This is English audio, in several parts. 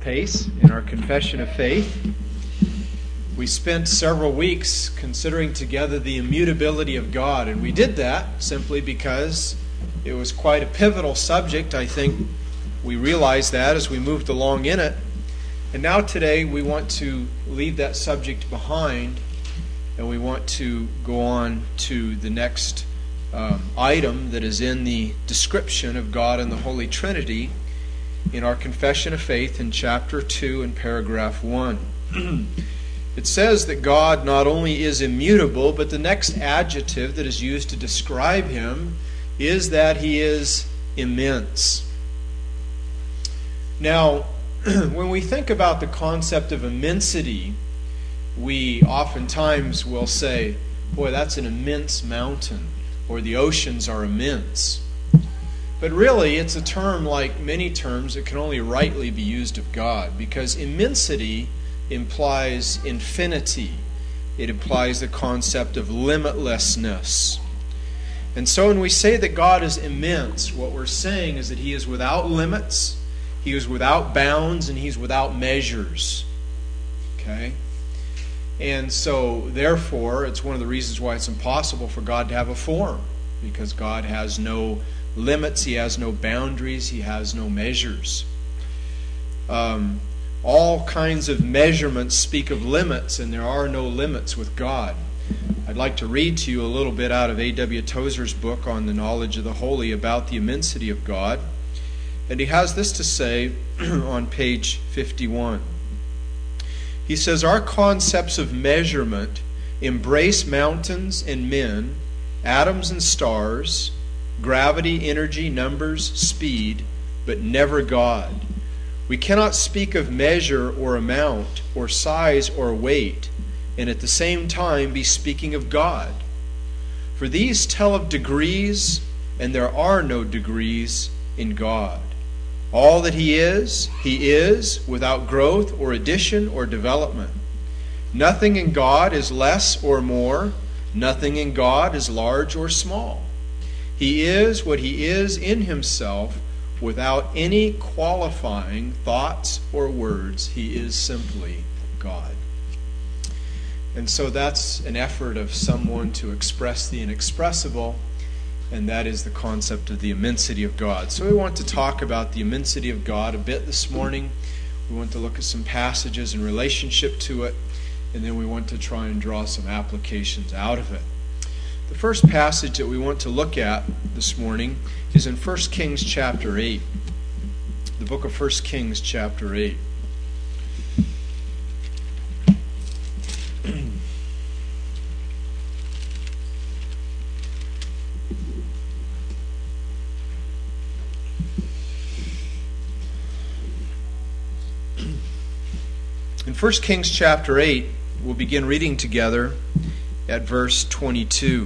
pace in our confession of faith. We spent several weeks considering together the immutability of God, and we did that simply because it was quite a pivotal subject. I think we realized that as we moved along in it. And now today we want to leave that subject behind, and we want to go on to the next item that is in the description of God and the Holy Trinity in our confession of faith in chapter 2 and paragraph 1. It says that God not only is immutable, but the next adjective that is used to describe Him is that He is immense. Now, when we think about the concept of immensity, we oftentimes will say, boy, that's an immense mountain, or the oceans are immense. But really, it's a term like many terms that can only rightly be used of God, because immensity implies infinity. It implies the concept of limitlessness. And so when we say that God is immense, what we're saying is that He is without limits, He is without bounds, and He's without measures. Okay? And so, therefore, it's one of the reasons why it's impossible for God to have a form, because God has no limits, He has no boundaries, He has no measures. All kinds of measurements speak of limits, and there are no limits with God. I'd like to read to you a little bit out of A.W. Tozer's book on the knowledge of the holy about the immensity of God. And he has this to say on page 51. He says, our concepts of measurement embrace mountains and men, atoms and stars, gravity, energy, numbers, speed, but never God. We cannot speak of measure or amount or size or weight and at the same time be speaking of God. For these tell of degrees, and there are no degrees in God. All that He is without growth or addition or development. Nothing in God is less or more. Nothing in God is large or small. He is what He is in Himself without any qualifying thoughts or words. He is simply God. And so that's an effort of someone to express the inexpressible, and that is the concept of the immensity of God. So we want to talk about the immensity of God a bit this morning. We want to look at some passages in relationship to it, and then we want to try and draw some applications out of it. The first passage that we want to look at this morning is in 1 Kings chapter 8. The book of 1 Kings chapter 8. In 1 Kings chapter 8, we'll begin reading together at verse 22.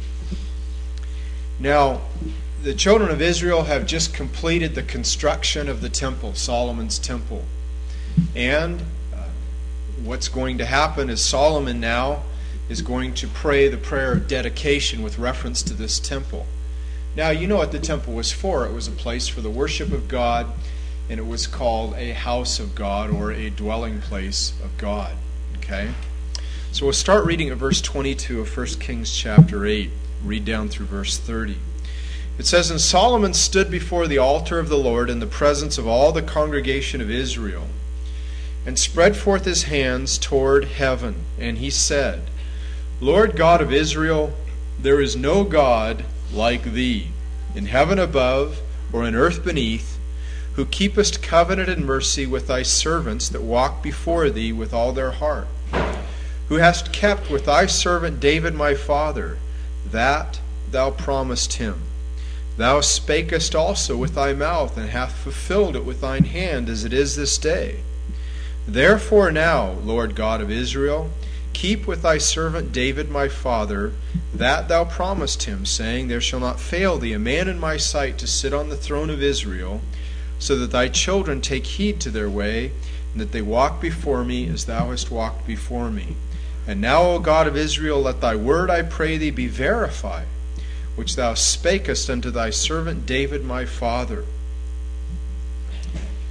Now, the children of Israel have just completed the construction of the temple, Solomon's temple. And what's going to happen is Solomon now is going to pray the prayer of dedication with reference to this temple. Now, you know what the temple was for. It was a place for the worship of God, and it was called a house of God or a dwelling place of God. Okay? So we'll start reading at verse 22 of 1 Kings chapter 8. Read down through verse 30. It says, And Solomon stood before the altar of the Lord in the presence of all the congregation of Israel, and spread forth his hands toward heaven, and he said, Lord God of Israel, there is no God like Thee, in heaven above or in earth beneath, who keepest covenant and mercy with Thy servants that walk before Thee with all their heart, who hast kept with Thy servant David my father, that Thou promised him. Thou spakest also with Thy mouth, and hath fulfilled it with Thine hand, as it is this day. Therefore now, Lord God of Israel, keep with Thy servant David my father, that Thou promised him, saying, There shall not fail Thee a man in my sight to sit on the throne of Israel, so that Thy children take heed to their way, and that they walk before me as Thou hast walked before me. And now, O God of Israel, let Thy word, I pray Thee, be verified, which Thou spakest unto Thy servant David my father.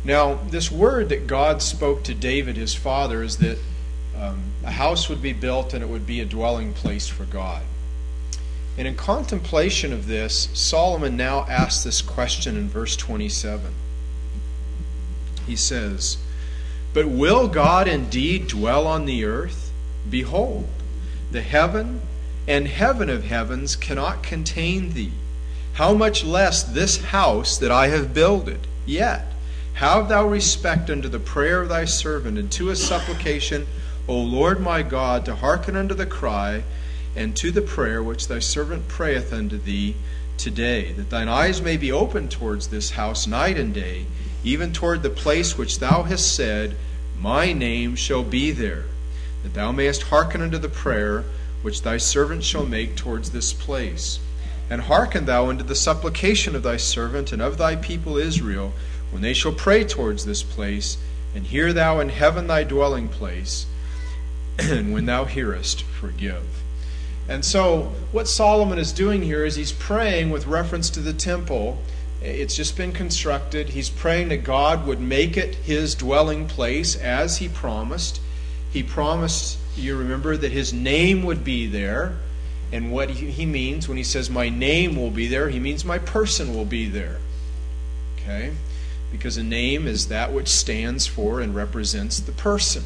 Now, this word that God spoke to David, his father, is that a house would be built and it would be a dwelling place for God. And in contemplation of this, Solomon now asks this question in verse 27. He says, "But will God indeed dwell on the earth? Behold, the heaven and heaven of heavens cannot contain thee. How much less this house that I have builded? Yet have thou respect unto the prayer of thy servant, and to his supplication, O Lord my God, to hearken unto the cry, and to the prayer which thy servant prayeth unto thee today, that thine eyes may be open towards this house night and day, even toward the place which thou hast said, My name shall be there, that thou mayest hearken unto the prayer which thy servant shall make towards this place. And hearken thou unto the supplication of thy servant and of thy people Israel, when they shall pray towards this place, and hear thou in heaven thy dwelling place, and when thou hearest, forgive." And so what Solomon is doing here is he's praying with reference to the temple. It's just been constructed. He's praying that God would make it his dwelling place as he promised. He promised, you remember, that his name would be there. And what he means when he says, my name will be there, he means my person will be there. Okay? Because a name is that which stands for and represents the person.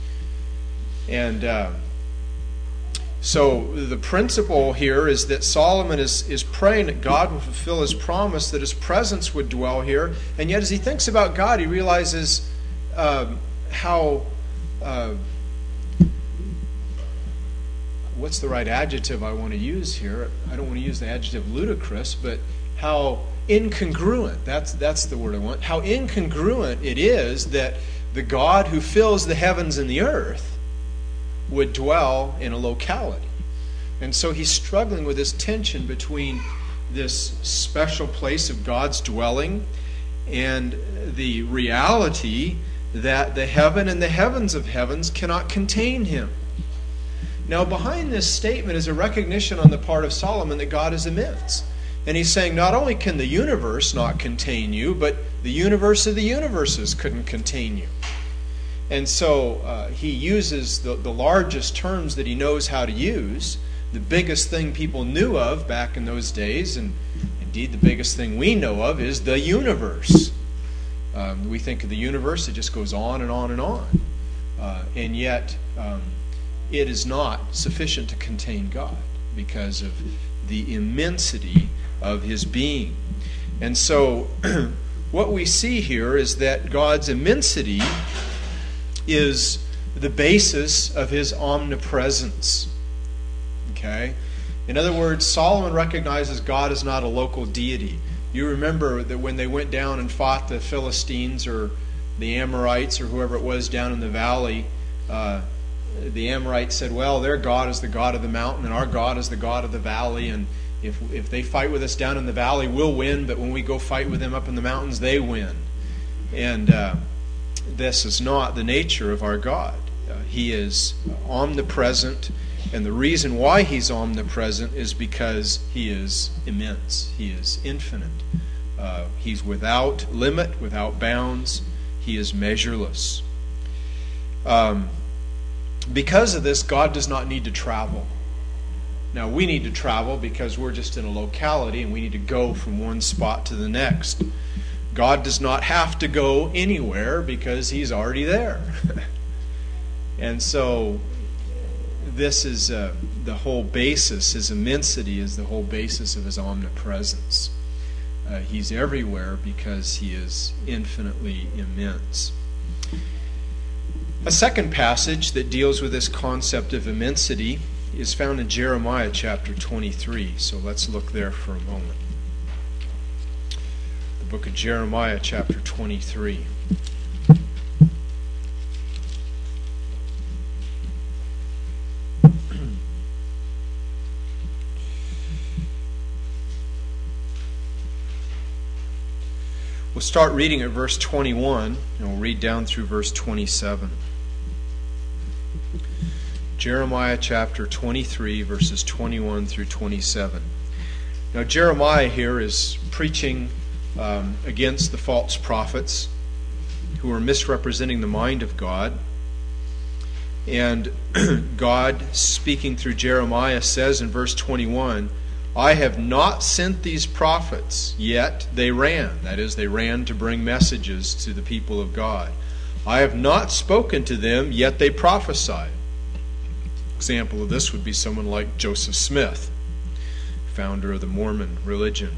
And so the principle here is that Solomon is praying that God will fulfill his promise, that his presence would dwell here. And yet as he thinks about God, he realizes how... what's the right adjective I want to use here? I don't want to use the adjective ludicrous, but how incongruent, that's the word I want, how incongruent it is that the God who fills the heavens and the earth would dwell in a locality. And so he's struggling with this tension between this special place of God's dwelling and the reality that the heaven and the heavens of heavens cannot contain him. Now, behind this statement is a recognition on the part of Solomon that God is immense. And he's saying not only can the universe not contain you, but the universe of the universes couldn't contain you. And so he uses the largest terms that he knows how to use. The biggest thing people knew of back in those days, and indeed the biggest thing we know of, is the universe. We think of the universe, it just goes on and on and on. And yet... it is not sufficient to contain God because of the immensity of his being. And so what we see here is that God's immensity is the basis of his omnipresence. Okay? In other words, Solomon recognizes God is not a local deity. You remember that when they went down and fought the Philistines or the Amorites or whoever it was down in the valley, the Amorites said, well, their God is the God of the mountain and our God is the God of the valley, and if they fight with us down in the valley, we'll win, but when we go fight with them up in the mountains, they win. And this is not the nature of our God. He is omnipresent, and the reason why he's omnipresent is because he is immense. He is infinite. He's without limit, without bounds. He is measureless. Because of this, God does not need to travel. Now, we need to travel because we're just in a locality and we need to go from one spot to the next. God does not have to go anywhere because he's already there. And so this is the whole basis. His immensity is the whole basis of his omnipresence. He's everywhere because he is infinitely immense. A second passage that deals with this concept of immensity is found in Jeremiah chapter 23. So let's look there for a moment. The book of Jeremiah chapter 23. We'll start reading at verse 21, and we'll read down through verse 27. Jeremiah chapter 23, verses 21 through 27. Now, Jeremiah here is preaching against the false prophets. who are misrepresenting the mind of God. And God, speaking through Jeremiah, says in verse 21, I have not sent these prophets, yet they ran. That is, they ran to bring messages to the people of God. I have not spoken to them, yet they prophesied. Example of this would be someone like Joseph Smith, founder of the Mormon religion.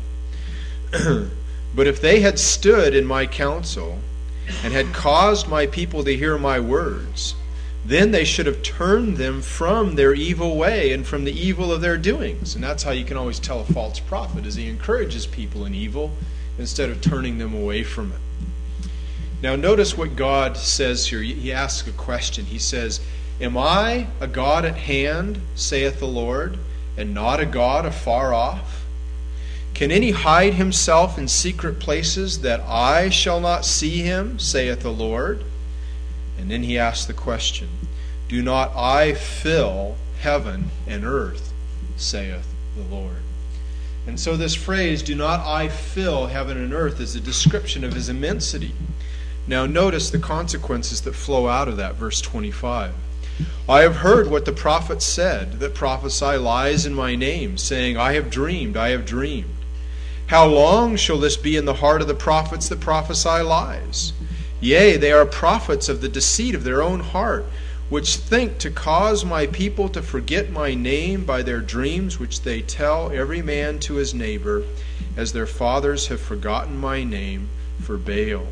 But if they had stood in my counsel and had caused my people to hear my words, then they should have turned them from their evil way and from the evil of their doings. And that's how you can always tell a false prophet, is he encourages people in evil instead of turning them away from it. Now notice what God says here. He asks a question. He says, Am I a God at hand, saith the Lord, and not a God afar off? Can any hide himself in secret places that I shall not see him, saith the Lord? And then he asks the question, Do not I fill heaven and earth, saith the Lord? And so this phrase, do not I fill heaven and earth, is a description of his immensity. Now notice the consequences that flow out of that, verse 25. I have heard what the prophets said, that prophesy lies in my name, saying, I have dreamed, I have dreamed. How long shall this be in the heart of the prophets that prophesy lies? Yea, they are prophets of the deceit of their own heart, which think to cause my people to forget my name by their dreams, which they tell every man to his neighbor, as their fathers have forgotten my name for Baal.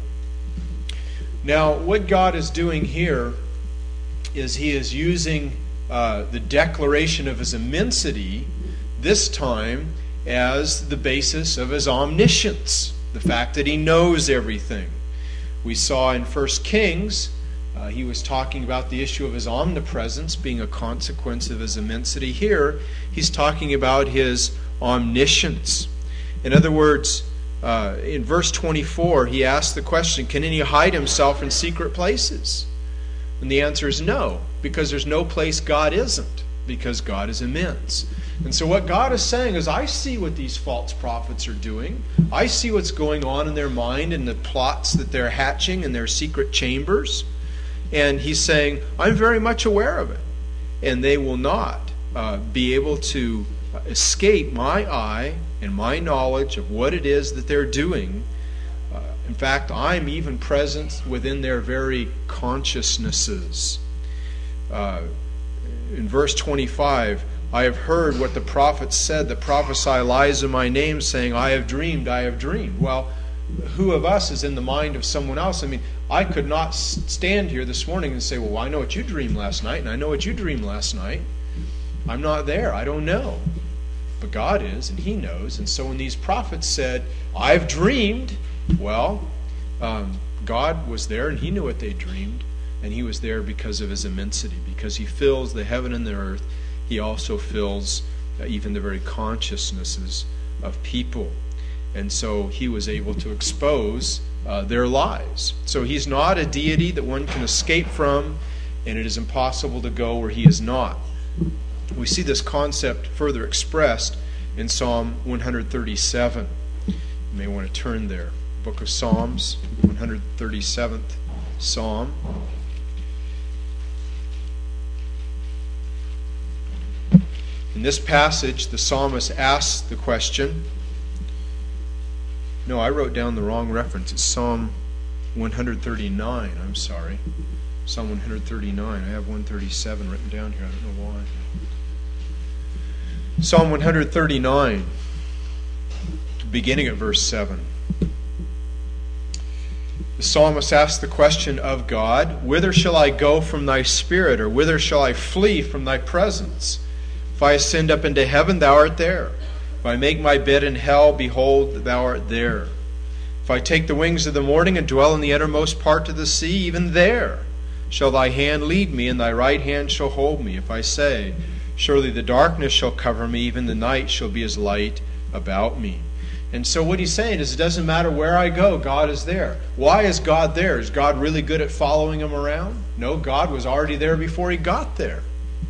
Now, what God is doing here is he is using the declaration of his immensity, this time as the basis of his omniscience, the fact that he knows everything. We saw in 1 Kings, he was talking about the issue of his omnipresence being a consequence of his immensity. Here, he's talking about his omniscience. In other words, in verse 24, he asks the question, can any hide himself in secret places? And the answer is no, because there's no place God isn't, because God is immense. And so what God is saying is, I see what these false prophets are doing. I see what's going on in their mind and the plots that they're hatching in their secret chambers. And he's saying, I'm very much aware of it. And they will not be able to escape my eye and my knowledge of what it is that they're doing. In fact, I'm even present within their very consciousnesses. In verse 25, I have heard what the prophets said that prophesy lies in my name, saying, I have dreamed, I have dreamed. Well, who of us is in the mind of someone else? I mean, I could not stand here this morning and say, well, I know what you dreamed last night, and I know what you dreamed last night. I'm not there. I don't know. But God is, and he knows. And so when these prophets said, I've dreamed, well, God was there, and he knew what they dreamed. And he was there because of his immensity, because he fills the heaven and the earth. He also fills even the very consciousnesses of people. And so he was able to expose their lies. So he's not a deity that one can escape from, and it is impossible to go where he is not. We see this concept further expressed in Psalm 137. You may want to turn there. Book of Psalms, 137th Psalm. In this passage, the psalmist asks the question. No, I wrote down the wrong reference. It's Psalm 139. I'm sorry. Psalm 139. I have 137 written down here. I don't know why. Psalm 139, beginning at verse 7. The psalmist asks the question of God, whither shall I go from thy spirit, or whither shall I flee from thy presence? If I ascend up into heaven, thou art there. If I make my bed in hell, behold, thou art there. If I take the wings of the morning and dwell in the uttermost part of the sea, even there shall thy hand lead me, and thy right hand shall hold me. If I say, surely the darkness shall cover me, even the night shall be as light about me. And so what he's saying is, it doesn't matter where I go, God is there. Why is God there? Is God really good at following him around? No, God was already there before he got there.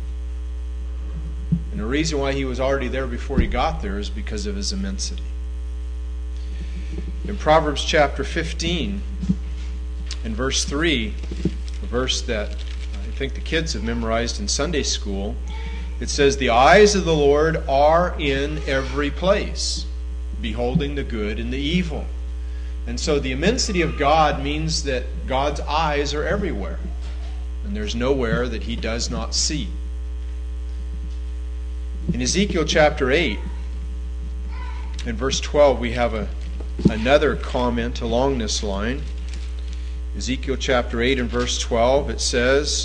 And the reason why he was already there before he got there is because of his immensity. In Proverbs chapter 15, In verse 3, a verse that I think the kids have memorized in Sunday school, it says, "The eyes of the Lord are in every place, beholding the good and the evil." And so the immensity of God means that God's eyes are everywhere, and there's nowhere that He does not see. In Ezekiel chapter 8, in verse 12, we have another comment along this line. Ezekiel chapter 8 and verse 12, it says,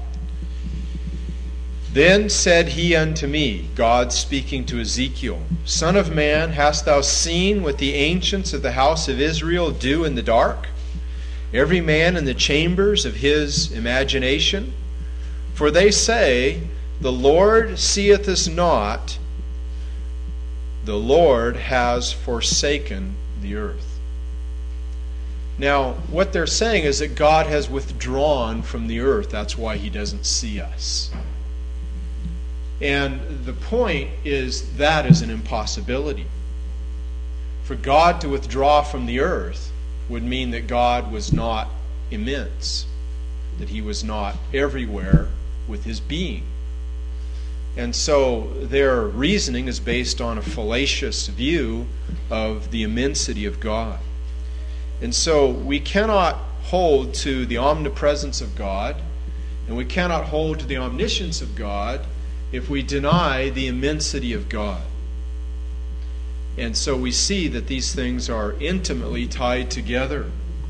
"Then said he unto me," God speaking to Ezekiel, "Son of man, hast thou seen what the ancients of the house of Israel do in the dark? Every man in the chambers of his imagination? For they say, The Lord seeth us not, the Lord has forsaken the earth." Now, what they're saying is that God has withdrawn from the earth. That's why He doesn't see us. And the point is that is an impossibility. For God to withdraw from the earth would mean that God was not immense, that He was not everywhere with His being. And so their reasoning is based on a fallacious view of the immensity of God. And so we cannot hold to the omnipresence of God, and we cannot hold to the omniscience of God if we deny the immensity of God. And so we see that these things are intimately tied together.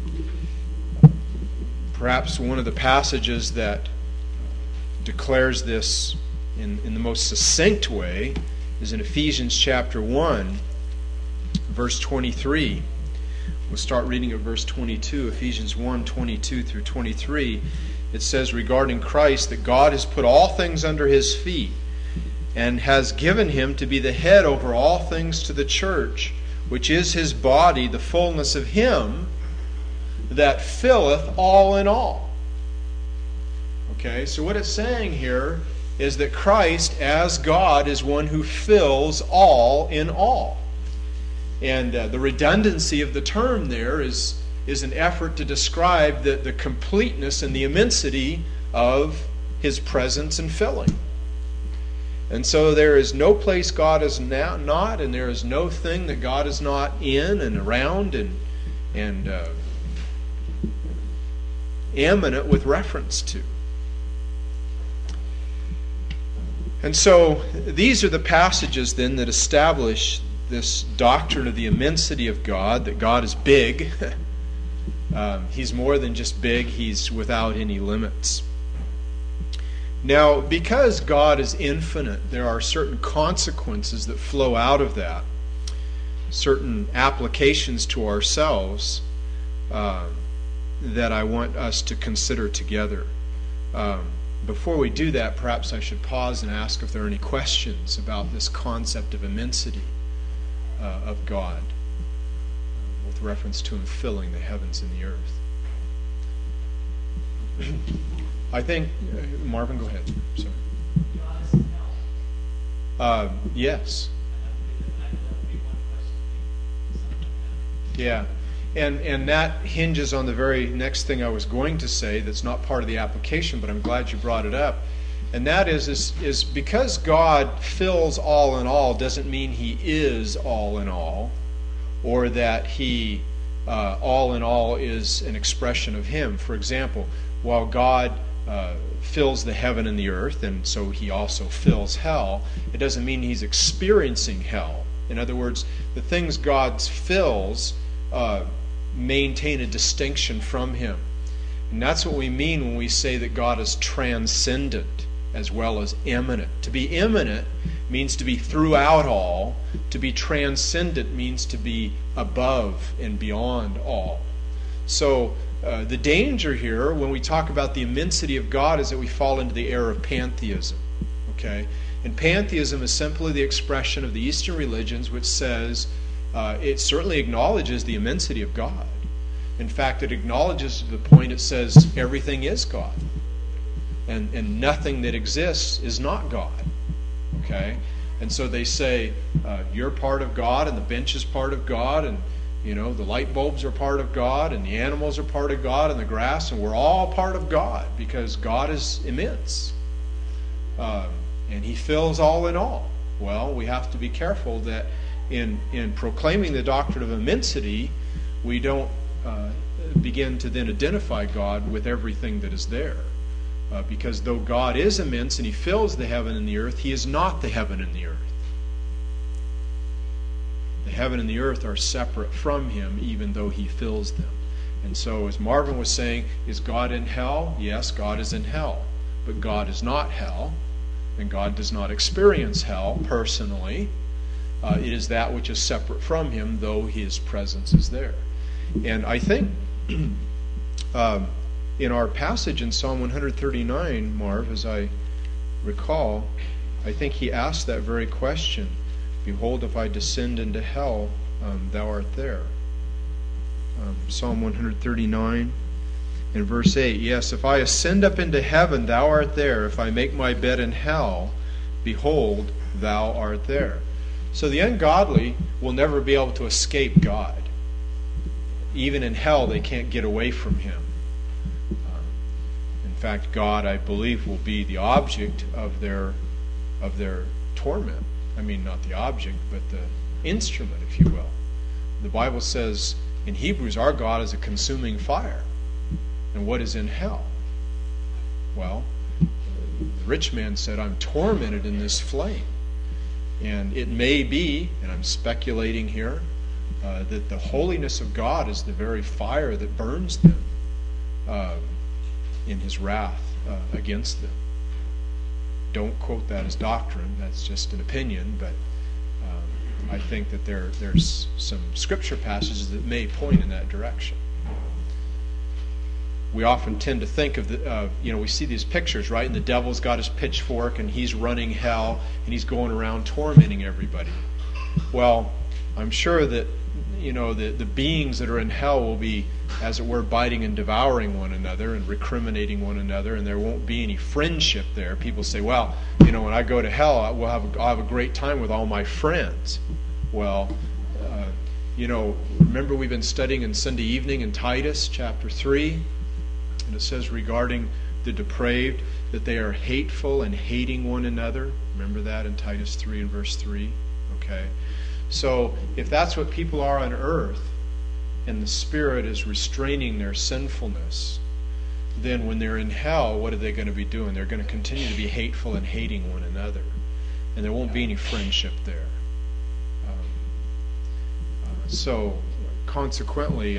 Perhaps one of the passages that declares this in the most succinct way is in Ephesians chapter 1, verse 23. We'll start reading at verse 22, Ephesians 1, 22 through 23. It says regarding Christ that God has put all things under His feet and has given Him to be the head over all things to the church, which is His body, the fullness of Him that filleth all in all. Okay, so what it's saying here is that Christ, as God, is one who fills all in all. And the redundancy of the term there is an effort to describe the completeness and the immensity of His presence and filling. And so there is no place God is not, and there is no thing that God is not in and around and eminent with reference to. And so these are the passages then that establish this doctrine of the immensity of God, that God is big. He's more than just big, He's without any limits. Now, because God is infinite, there are certain consequences that flow out of that, certain applications to ourselves that I want us to consider together. Before we do that, perhaps I should pause and ask if there are any questions about this concept of immensity of God, with reference to Him filling the heavens and the earth. I think, Marvin, go ahead. Sorry. Yes. Yeah. And that hinges on the very next thing I was going to say that's not part of the application, but I'm glad you brought it up. And that is because God fills all in all doesn't mean He is all in all, or that He, all in all, is an expression of Him. For example, while God fills the heaven and the earth, and so He also fills hell, it doesn't mean He's experiencing hell. In other words, the things God fills maintain a distinction from Him. And that's what we mean when we say that God is transcendent as well as immanent. To be immanent means to be throughout all. To be transcendent means to be above and beyond all. So the danger here when we talk about the immensity of God is that we fall into the error of pantheism. Okay? And pantheism is simply the expression of the Eastern religions, which says it certainly acknowledges the immensity of God. In fact, it acknowledges to the point it says everything is God. And nothing that exists is not God. Okay? And so they say you're part of God and the bench is part of God, and You know, the light bulbs are part of God, and the animals are part of God, and the grass, and we're all part of God because God is immense. And He fills all in all. Well, we have to be careful that in proclaiming the doctrine of immensity, we don't begin to then identify God with everything that is there. Because though God is immense and He fills the heaven and the earth, He is not the heaven and the earth. The heaven and the earth are separate from Him, even though He fills them. And so, as Marvin was saying, is God in hell? Yes, God is in hell. But God is not hell, and God does not experience hell personally. It is that which is separate from Him, though His presence is there. And I think in our passage in Psalm 139, Marv, as I recall, I think he asked that very question. Behold, if I descend into hell, thou art there. Psalm 139 and verse 8. Yes, if I ascend up into heaven, thou art there. If I make my bed in hell, behold, thou art there. So the ungodly will never be able to escape God. Even in hell, they can't get away from Him. In fact, God, I believe, will be the object of their torment. I mean, not the object, but the instrument, if you will. The Bible says in Hebrews, our God is a consuming fire. And what is in hell? Well, the rich man said, I'm tormented in this flame. And it may be, and I'm speculating here, that the holiness of God is the very fire that burns them in His wrath against them. Don't quote that as doctrine, that's just an opinion, but I think that there's some scripture passages that may point in that direction. We often tend to think of we see these pictures, right? And the devil's got his pitchfork and he's running hell and he's going around tormenting everybody. Well, I'm sure that, the beings that are in hell will be, as it were, biting and devouring one another and recriminating one another, and there won't be any friendship there. People say, well, when I go to hell, I'll have a great time with all my friends. Well, remember we've been studying in Sunday evening in Titus chapter 3, and it says regarding the depraved that they are hateful and hating one another. Remember that in Titus 3 and verse 3? Okay. So if that's what people are on earth, and the Spirit is restraining their sinfulness, then when they're in hell, what are they going to be doing? They're going to continue to be hateful and hating one another. And there won't be any friendship there. So consequently,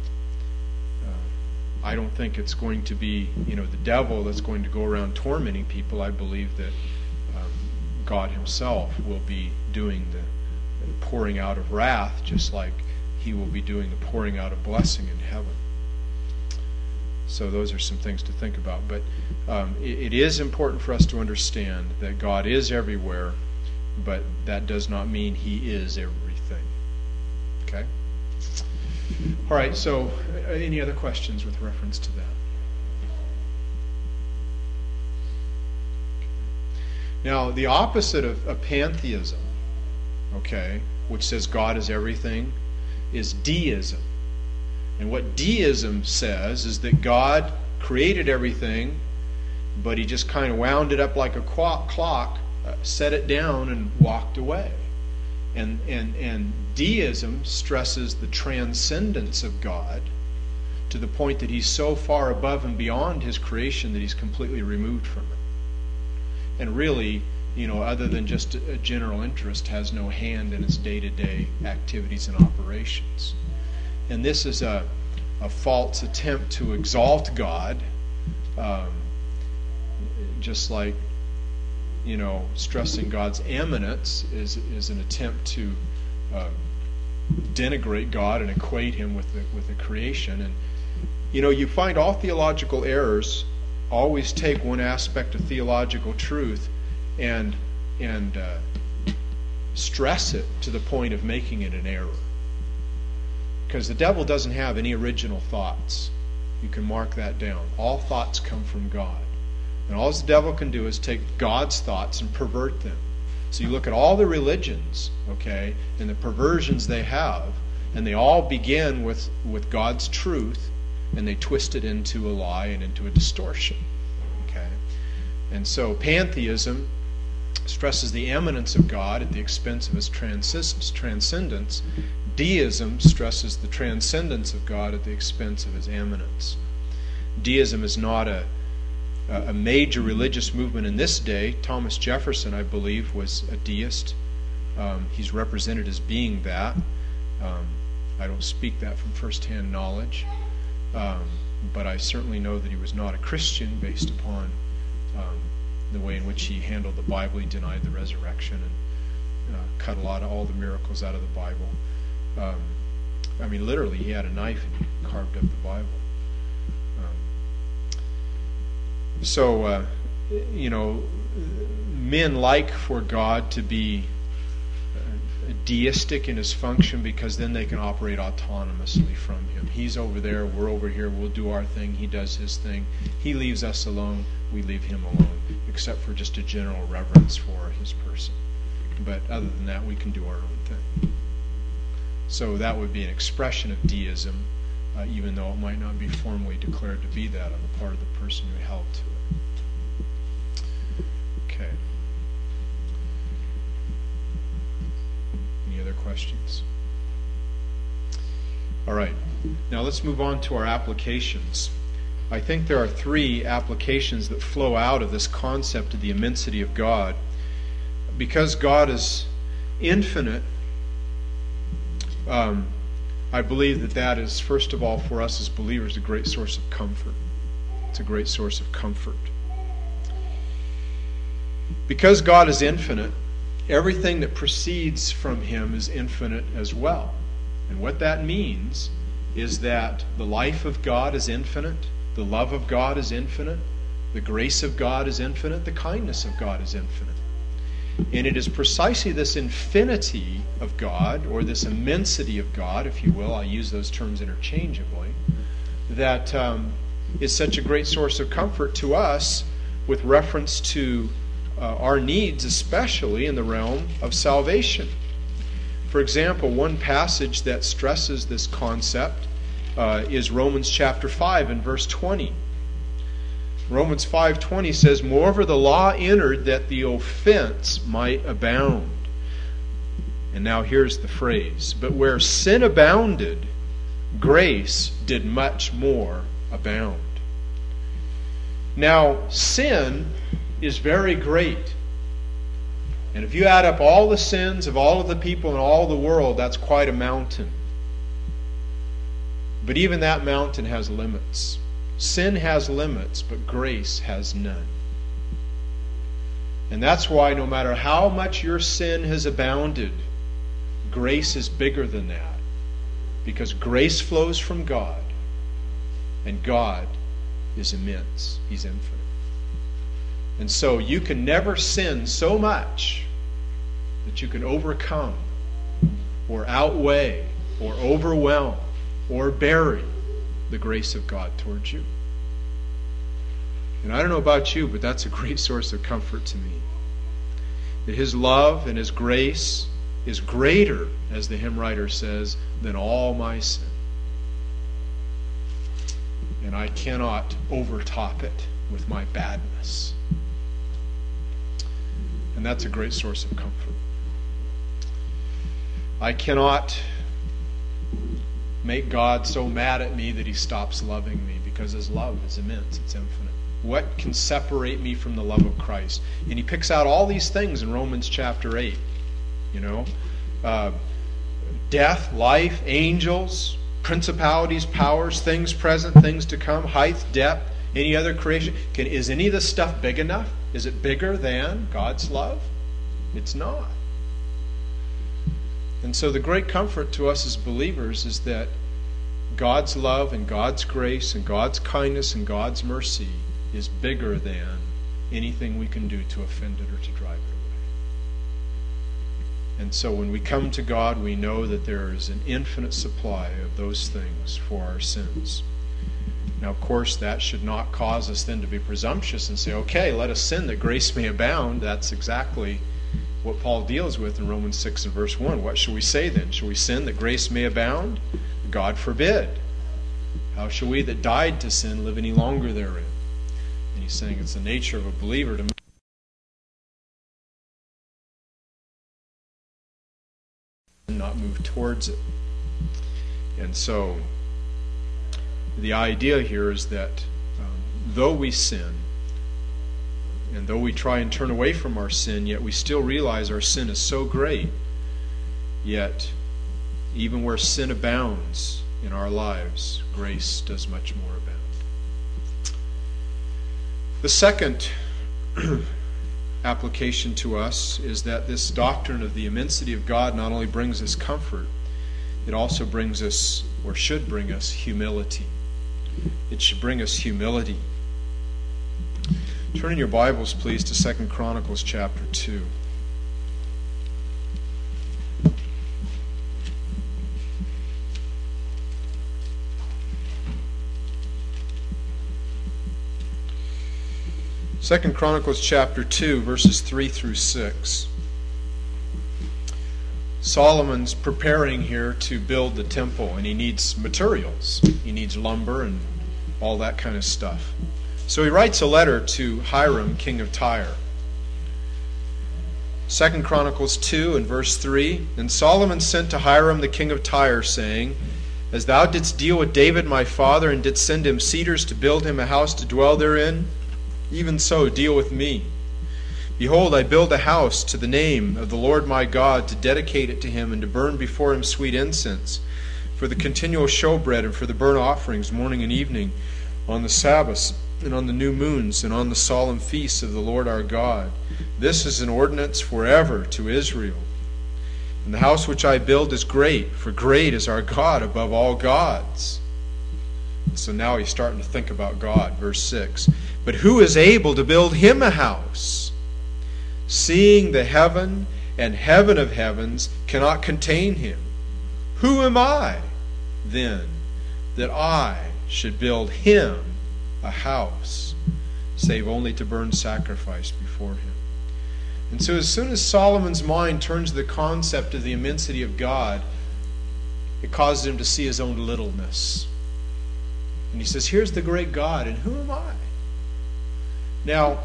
I don't think it's going to be, the devil that's going to go around tormenting people. I believe that God Himself will be doing the pouring out of wrath, just like He will be doing the pouring out of blessing in heaven. So those are some things to think about. But it is important for us to understand that God is everywhere, but that does not mean He is everything. Okay? All right, so any other questions with reference to that? Now, the opposite of pantheism, okay, which says God is everything, is deism. And what deism says is that God created everything, but He just kind of wound it up like a clock, set it down, and walked away. And deism stresses the transcendence of God to the point that He's so far above and beyond His creation that He's completely removed from it. And really, other than just a general interest, has no hand in its day-to-day activities and operations. And this is a false attempt to exalt God, just like, stressing God's eminence is an attempt to denigrate God and equate Him with the creation. And you find all theological errors always take one aspect of theological truth and stress it to the point of making it an error. Because the devil doesn't have any original thoughts. You can mark that down. All thoughts come from God. And all the devil can do is take God's thoughts and pervert them. So you look at all the religions, okay, and the perversions they have, And they all begin with God's truth, and they twist it into a lie and into a distortion. Okay? And so pantheism stresses the eminence of God at the expense of his transcendence. Deism stresses the transcendence of God at the expense of his eminence. Deism is not a major religious movement in this day. Thomas Jefferson, I believe, was a deist. He's represented as being that. I don't speak that from first-hand knowledge, but I certainly know that he was not a Christian based upon the way in which he handled the Bible. He denied the resurrection and cut all the miracles out of the Bible. I mean, literally, he had a knife and he carved up the Bible. So, men like for God to be deistic in his function, because then they can operate autonomously from him. He's over there, we're over here, we'll do our thing, he does his thing. He leaves us alone, we leave him alone, except for just a general reverence for his person. But other than that, we can do our own thing. So that would be an expression of deism, even though it might not be formally declared to be that on the part of the person who held to it. Okay. Any other questions? All right. Now let's move on to our applications. I think there are 3 applications that flow out of this concept of the immensity of God. Because God is infinite, I believe that is, first of all, for us as believers, a great source of comfort. It's a great source of comfort. Because God is infinite, everything that proceeds from him is infinite as well. And what that means is that the life of God is infinite, the love of God is infinite, the grace of God is infinite, the kindness of God is infinite. And it is precisely this infinity of God, or this immensity of God, if you will, I use those terms interchangeably, that is such a great source of comfort to us with reference to our needs, especially in the realm of salvation. For example, one passage that stresses this concept is Romans chapter 5 and verse 20. Romans 5:20 says, "Moreover, the law entered that the offense might abound." And now here's the phrase, "But where sin abounded, grace did much more abound." Now, sin is very great. And if you add up all the sins of all of the people in all the world, that's quite a mountain. But even that mountain has limits. Sin has limits, but grace has none. And that's why no matter how much your sin has abounded, grace is bigger than that. Because grace flows from God, and God is immense. He's infinite. And so you can never sin so much that you can overcome or outweigh or overwhelm or bury the grace of God towards you. And I don't know about you, but that's a great source of comfort to me. That his love and his grace is greater, as the hymn writer says, than all my sin. And I cannot overtop it with my badness. And that's a great source of comfort. I cannot make God so mad at me that he stops loving me, because his love is immense, it's infinite. What can separate me from the love of Christ? And he picks out all these things in Romans chapter 8. Death, life, angels, principalities, powers, things present, things to come, height, depth, any other creation. Is any of this stuff big enough? Is it bigger than God's love? It's not. And so the great comfort to us as believers is that God's love and God's grace and God's kindness and God's mercy is bigger than anything we can do to offend it or to drive it away. And so when we come to God, we know that there is an infinite supply of those things for our sins. Now, of course, that should not cause us then to be presumptuous and say, okay, let us sin that grace may abound. That's exactly what Paul deals with in Romans 6 and verse 1. What shall we say then? Shall we sin that grace may abound? God forbid. How shall we that died to sin live any longer therein? And he's saying it's the nature of a believer to not move towards it. And so the idea here is that though we sin, and though we try and turn away from our sin, yet we still realize our sin is so great. Yet, even where sin abounds in our lives, grace does much more abound. The second application to us is that this doctrine of the immensity of God not only brings us comfort, it also brings us, or should bring us, humility. It should bring us humility. Turn in your Bibles, please, to 2 Chronicles chapter 2. Second Chronicles chapter 2, verses 3 through 6. Solomon's preparing here to build the temple, and he needs materials. He needs lumber and all that kind of stuff. So he writes a letter to Hiram, king of Tyre. 2 Chronicles 2 and verse 3. And Solomon sent to Hiram, the king of Tyre, saying, As thou didst deal with David my father, and didst send him cedars to build him a house to dwell therein, even so deal with me. Behold, I build a house to the name of the Lord my God, to dedicate it to him, and to burn before him sweet incense, for the continual showbread, and for the burnt offerings morning and evening, on the Sabbaths, and on the new moons, and on the solemn feasts of the Lord our God. This is an ordinance forever to Israel. And the house which I build is great, for great is our God above all gods. So now he's starting to think about God. Verse 6. But who is able to build him a house, seeing the heaven and heaven of heavens cannot contain him? Who am I, then, that I should build him a house, save only to burn sacrifice before him? And so as soon as Solomon's mind turns to the concept of the immensity of God, it causes him to see his own littleness. And he says, here's the great God, and who am I? Now,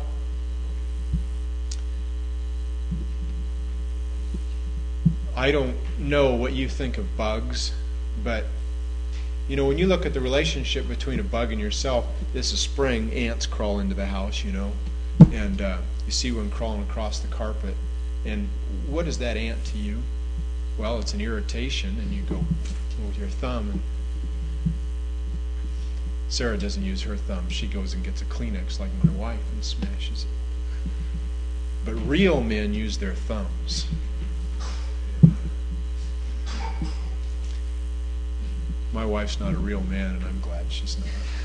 I don't know what you think of bugs, but you know, when you look at the relationship between a bug and yourself, this is spring, ants crawl into the house, you know, and you see one crawling across the carpet. And what is that ant to you? Well, it's an irritation, and you go with your thumb. And Sarah doesn't use her thumb. She goes and gets a Kleenex like my wife and smashes it. But real men use their thumbs. My wife's not a real man, and I'm glad she's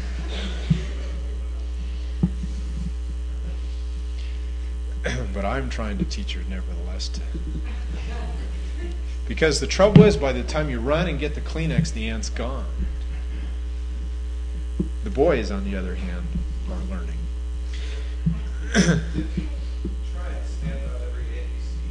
not. But I'm trying to teach her nevertheless. Because the trouble is, by the time you run and get the Kleenex, the ant's gone. The boys, on the other hand, are learning. Try and stand out every day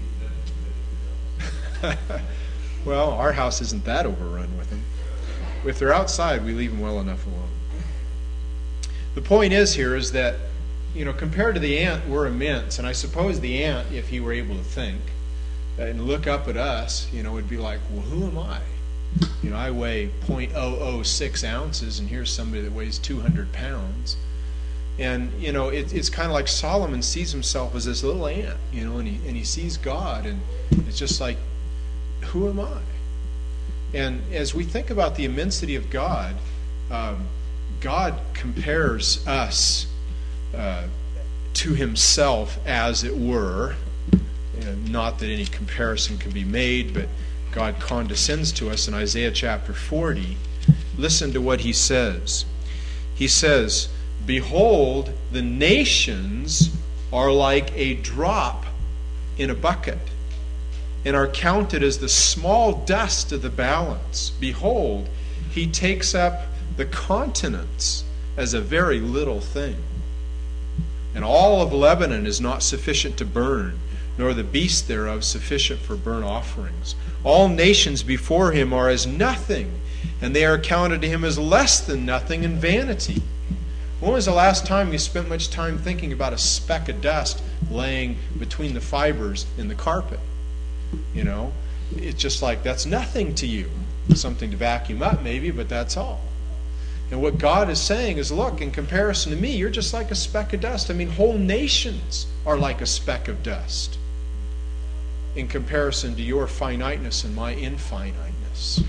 you see. Well, our house isn't that overrun with them. If they're outside, we leave them well enough alone. The point is here is that, you know, compared to the ant, we're immense. And I suppose the ant, if he were able to think and look up at us, you know, would be like, well, who am I? You know, I weigh 0.006 ounces, and here's somebody that weighs 200 pounds. And, you know, it's kind of like Solomon sees himself as this little ant, you know, and he sees God, and it's just like, who am I? And as we think about the immensity of God, God compares us to himself, as it were. Not that any comparison can be made, but God condescends to us in Isaiah chapter 40. Listen to what he says. He says, Behold, the nations are like a drop in a bucket, and are counted as the small dust of the balance. Behold, he takes up the continents as a very little thing. And all of Lebanon is not sufficient to burn, nor the beasts thereof sufficient for burnt offerings. All nations before him are as nothing, and they are counted to him as less than nothing and vanity. When was the last time you spent much time thinking about a speck of dust laying between the fibers in the carpet? You know, it's just like, that's nothing to you. Something to vacuum up maybe, but that's all. And what God is saying is, look, in comparison to me, you're just like a speck of dust. I mean, whole nations are like a speck of dust in comparison to your finiteness and my infiniteness.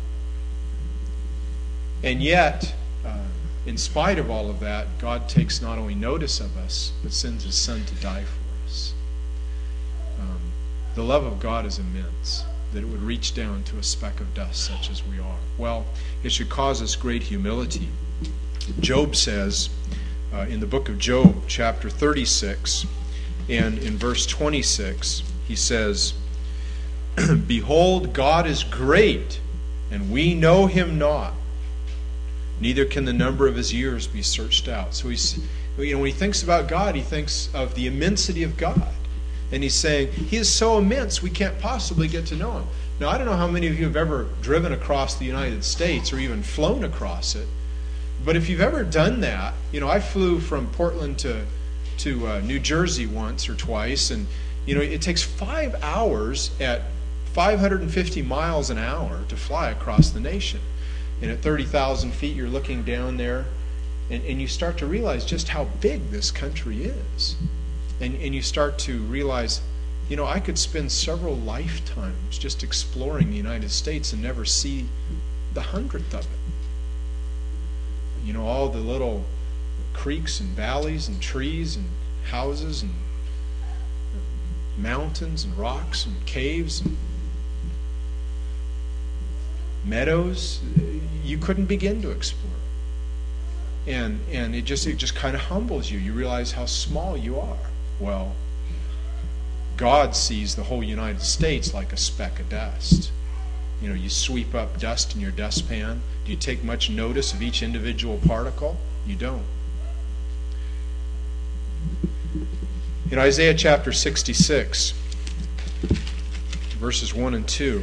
And yet, in spite of all of that, God takes not only notice of us, but sends His Son to die for us. The love of God is immense, that it would reach down to a speck of dust such as we are. Well, it should cause us great humility. Job says, in the book of Job, chapter 36, and in verse 26, he says, Behold, God is great, and we know Him not. Neither can the number of His years be searched out. So he's, when he thinks about God, he thinks of the immensity of God. And he's saying, He is so immense, we can't possibly get to know Him. Now, I don't know how many of you have ever driven across the United States or even flown across it. But if you've ever done that, I flew from Portland to New Jersey once or twice. And, it takes 5 hours at 550 miles an hour to fly across the nation. And at 30,000 feet, you're looking down there. And you start to realize just how big this country is. And you start to realize, I could spend several lifetimes just exploring the United States and never see the 100th of it. All the little creeks and valleys and trees and houses and mountains and rocks and caves and meadows, you couldn't begin to explore. And it just kind of humbles you. You realize how small you are. Well, God sees the whole United States like a speck of dust. You sweep up dust in your dustpan. Do you take much notice of each individual particle? You don't. In Isaiah chapter 66, verses 1 and 2,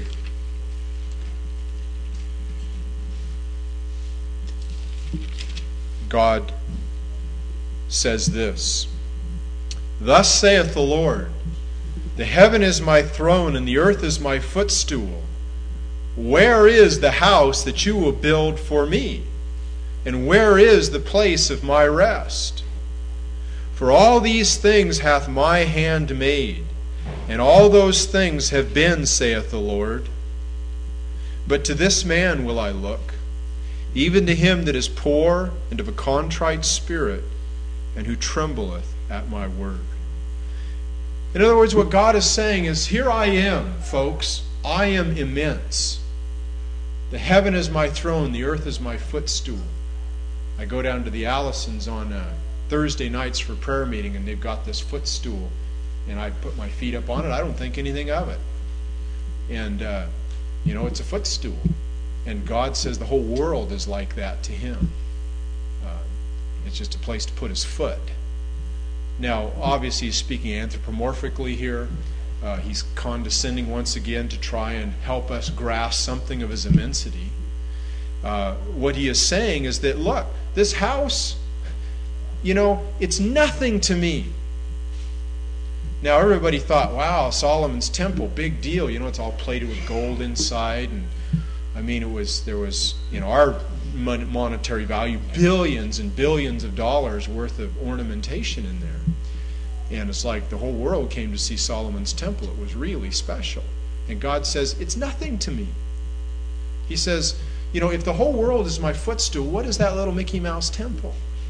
God says this, Thus saith the Lord, The heaven is my throne, and the earth is my footstool. Where is the house that you will build for me? And where is the place of my rest? For all these things hath my hand made, and all those things have been, saith the Lord. But to this man will I look, even to him that is poor and of a contrite spirit, and who trembleth at my word. In other words, what God is saying is, here I am, folks. I am immense. The heaven is my throne, the earth is my footstool. I go down to the Allisons on Thursday nights for prayer meeting, and they've got this footstool, and I put my feet up on it. I don't think anything of it. And, it's a footstool. And God says the whole world is like that to Him. It's just a place to put His foot. Now, obviously, He's speaking anthropomorphically here. He's condescending once again to try and help us grasp something of His immensity. What He is saying is that, look, this house, it's nothing to me. Now, everybody thought, wow, Solomon's temple, big deal. It's all plated with gold inside. And, there was our monetary value, billions and billions of dollars worth of ornamentation in there. And it's like the whole world came to see Solomon's temple. It was really special. And God says, it's nothing to me. He says, if the whole world is my footstool, what is that little Mickey Mouse temple?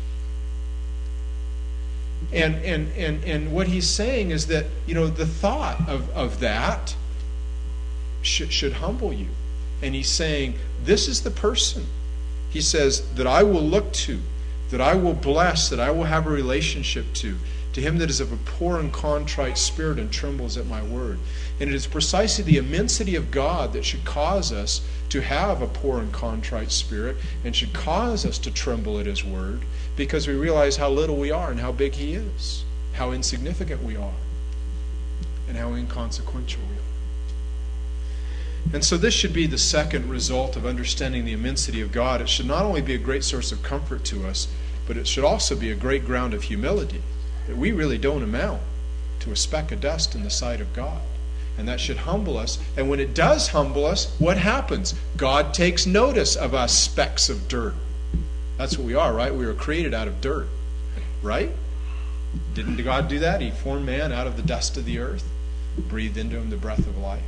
And what he's saying is that, the thought of that should humble you. And he's saying, this is the person, he says, that I will look to, that I will bless, that I will have a relationship to him that is of a poor and contrite spirit and trembles at my word. And it is precisely the immensity of God that should cause us to have a poor and contrite spirit and should cause us to tremble at His word, because we realize how little we are and how big He is, how insignificant we are. and how inconsequential we are. And so this should be the second result of understanding the immensity of God. It should not only be a great source of comfort to us, but it should also be a great ground of humility, that we really don't amount to a speck of dust in the sight of God. And that should humble us. And when it does humble us, what happens? God takes notice of us specks of dirt. That's what we are, right? We were created out of dirt, right? Didn't God do that? He formed man out of the dust of the earth, breathed into him the breath of life.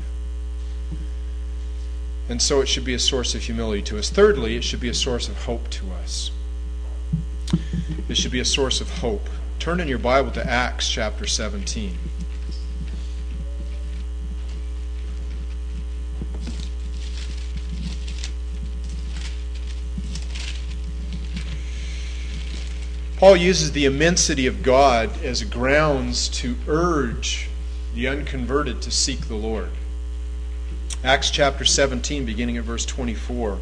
And so it should be a source of humility to us. Thirdly, it should be a source of hope to us. It should be a source of hope. Turn in your Bible to Acts chapter 17. Paul uses the immensity of God as grounds to urge the unconverted to seek the Lord. Acts chapter 17, beginning at verse 24.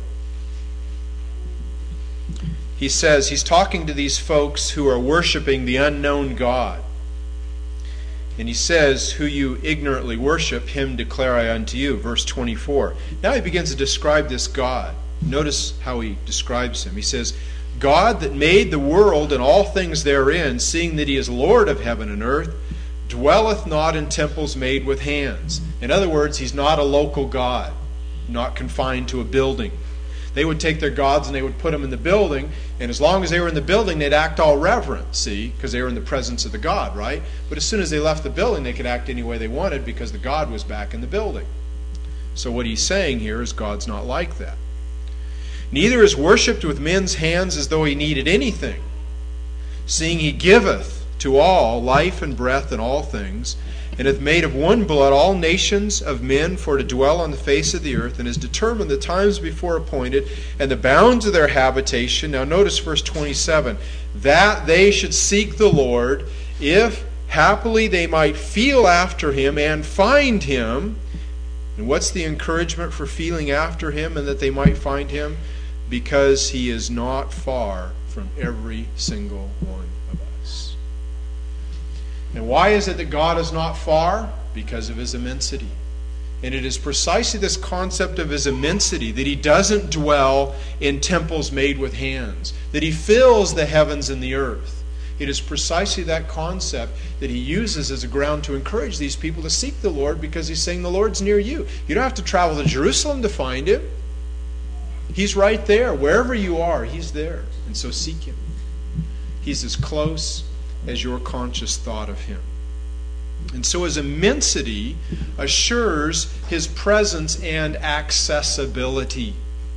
He says, he's talking to these folks who are worshiping the unknown God. And he says, who you ignorantly worship, him declare I unto you. Verse 24. Now he begins to describe this God. Notice how he describes him. He says, God that made the world and all things therein, seeing that he is Lord of heaven and earth, dwelleth not in temples made with hands. In other words, he's not a local God, not confined to a building. They would take their gods and they would put them in the building, and as long as they were in the building, they'd act all reverent, see, because they were in the presence of the God, right? But as soon as they left the building, they could act any way they wanted because the God was back in the building. So what he's saying here is God's not like that. Neither is worshipped with men's hands as though he needed anything, seeing he giveth to all life and breath and all things, and hath made of one blood all nations of men for to dwell on the face of the earth, and has determined the times before appointed and the bounds of their habitation. Now notice verse 27, that they should seek the Lord, if happily they might feel after him and find him. And what's the encouragement for feeling after him and that they might find him? Because he is not far from every single one of us. And why is it that God is not far? Because of his immensity. And it is precisely this concept of his immensity, that he doesn't dwell in temples made with hands, that he fills the heavens and the earth. It is precisely that concept that he uses as a ground to encourage these people to seek the Lord, because he's saying the Lord's near you. You don't have to travel to Jerusalem to find him. He's right there. Wherever you are, he's there. And so seek him. He's as close as your conscious thought of him. And so his immensity assures his presence and accessibility.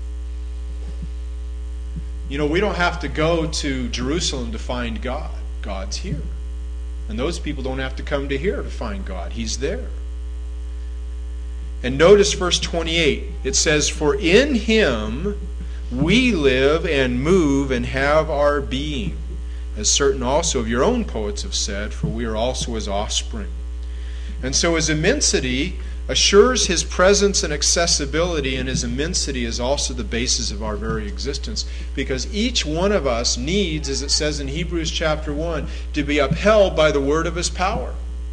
You know, we don't have to go to Jerusalem to find God. God's here. And those people don't have to come to here to find God. He's there. And notice verse 28. It says, for in him we live and move and have our being, as certain also of your own poets have said, for we are also his offspring. And so his immensity assures his presence and accessibility, and his immensity is also the basis of our very existence, because each one of us needs, as it says in Hebrews chapter 1, to be upheld by the word of his power.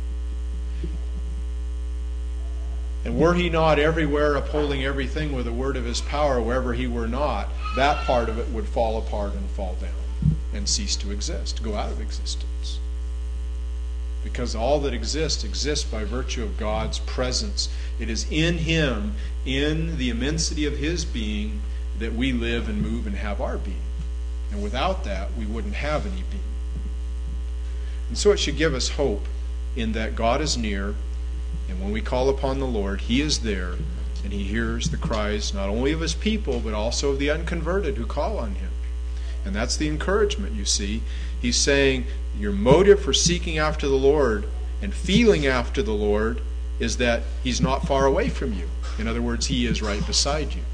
And were he not everywhere upholding everything with the word of his power, wherever he were not, that part of it would fall apart and fall down and cease to exist, go out of existence. Because all that exists by virtue of God's presence. It is in him, in the immensity of his being, that we live and move and have our being. And without that, we wouldn't have any being. And so it should give us hope in that God is near, and when we call upon the Lord, he is there, and he hears the cries not only of his people, but also of the unconverted who call on him. And that's the encouragement, you see. He's saying your motive for seeking after the Lord and feeling after the Lord is that he's not far away from you. In other words, he is right beside you.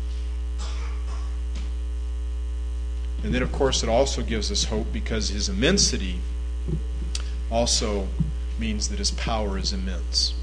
And then, of course, it also gives us hope because his immensity also means that his power is immense.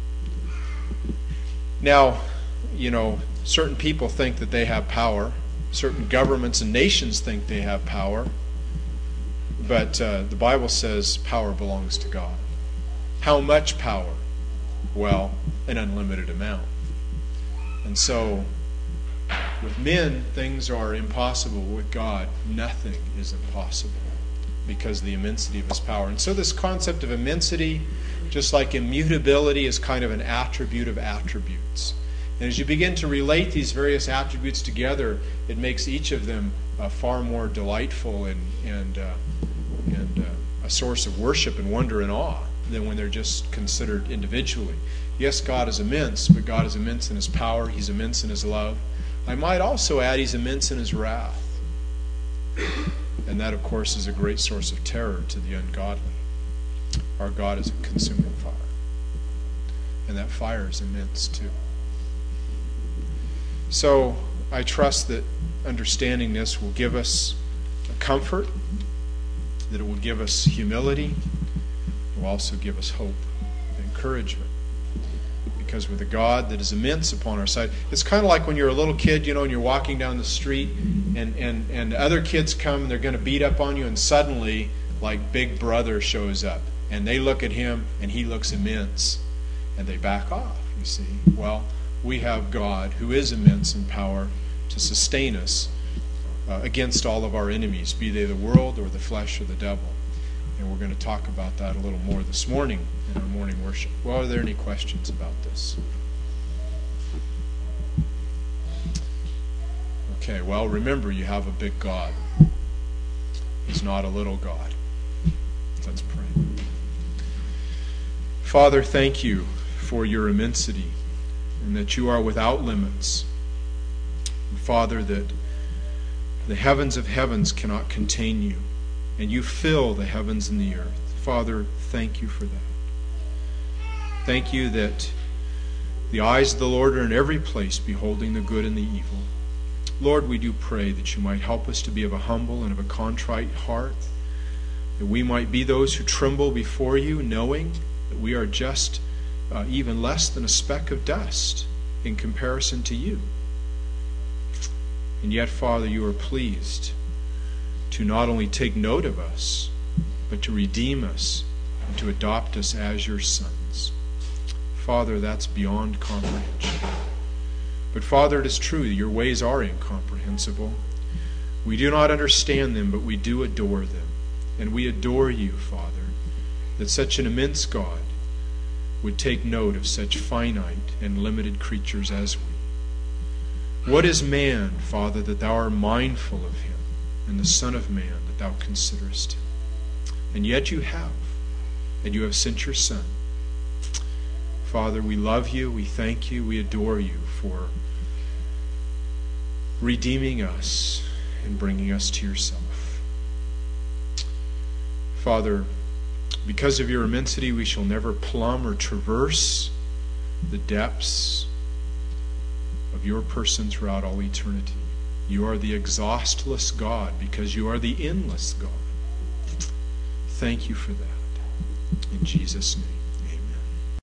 Now, you know, certain people think that they have power. Certain governments and nations think they have power. But the Bible says power belongs to God. How much power Well, an unlimited amount. And so, with men, things are impossible. With God, nothing is impossible because of the immensity of His power. And so this concept of immensity, just like immutability, is kind of an attribute of attributes. And as you begin to relate these various attributes together, it makes each of them far more delightful and a source of worship and wonder and awe than when they're just considered individually. Yes, God is immense, but God is immense in His power. He's immense in His love. I might also add He's immense in His wrath. And that, of course, is a great source of terror to the ungodly. Our God is a consuming fire. And that fire is immense too. So I trust that understanding this will give us a comfort, that it will give us humility, it will also give us hope and encouragement. Because with a God that is immense upon our side, it's kind of like when you're a little kid, and you're walking down the street and other kids come and they're going to beat up on you, and suddenly, like Big Brother shows up and they look at him and he looks immense and they back off, you see. Well, we have God who is immense in power to sustain us against all of our enemies, be they the world or the flesh or the devil. And we're going to talk about that a little more this morning in our morning worship. Well, are there any questions about this? Okay, well, remember, you have a big God. He's not a little God. Let's pray. Father, thank you for your immensity and that you are without limits. And Father, that the heavens of heavens cannot contain you, and you fill the heavens and the earth. Father, thank you for that. Thank you that the eyes of the Lord are in every place, beholding the good and the evil. Lord, we do pray that you might help us to be of a humble and of a contrite heart, that we might be those who tremble before you, knowing that we are just even less than a speck of dust in comparison to you. And yet, Father, you are pleased to not only take note of us, but to redeem us and to adopt us as your sons. Father, that's beyond comprehension. But Father, it is true, your ways are incomprehensible. We do not understand them, but we do adore them. And we adore you, Father, that such an immense God would take note of such finite and limited creatures as we. What is man, Father, that thou art mindful of him, and the Son of Man that thou considerest him? And yet you have, and you have sent your Son. Father, we love you, we thank you, we adore you for redeeming us and bringing us to yourself. Father, because of your immensity, we shall never plumb or traverse the depths of your person throughout all eternity. You are the exhaustless God because you are the endless God. Thank you for that. In Jesus' name.